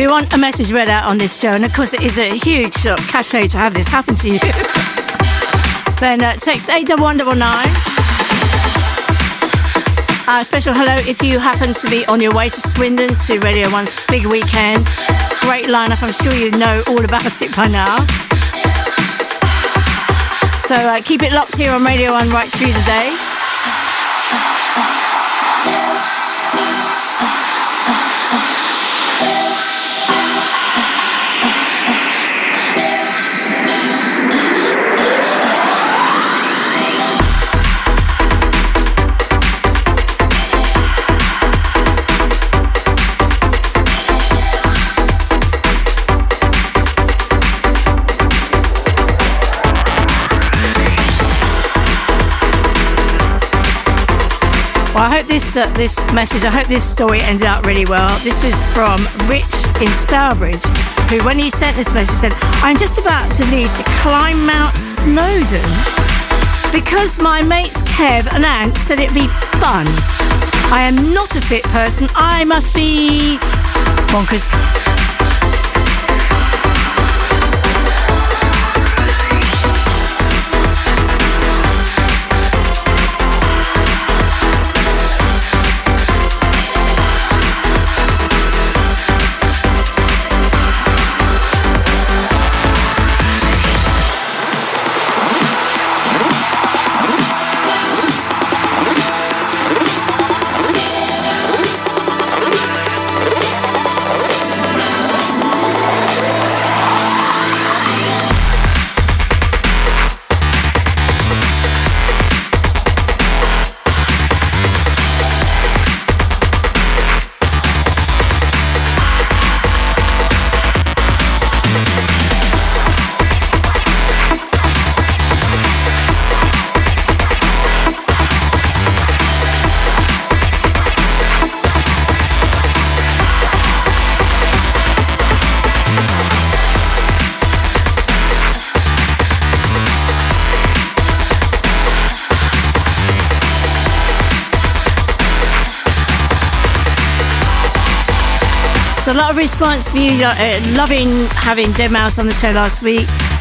you want a message read out on this show, and of course it is a huge sort of cachet to have this happen to you, then text 81199. Special hello if you happen to be on your way to Swindon to Radio 1's big weekend. Great lineup, I'm sure you know all about it by now. So keep it locked here on Radio 1 right through the day. Well, I hope this message, I hope this story ended up really well. This was from Rich in Stourbridge, who, when he sent this message, said, I'm just about to leave to climb Mount Snowdon because my mates Kev and Ant said it'd be fun. I am not a fit person. I must be bonkers. A lot of response for you, loving having Deadmau5 on the show last week.